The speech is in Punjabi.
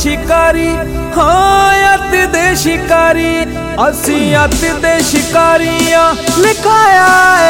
शिकारी, हाँ अत दे शिकारी, असी अत दे शिकारियां लिखाया है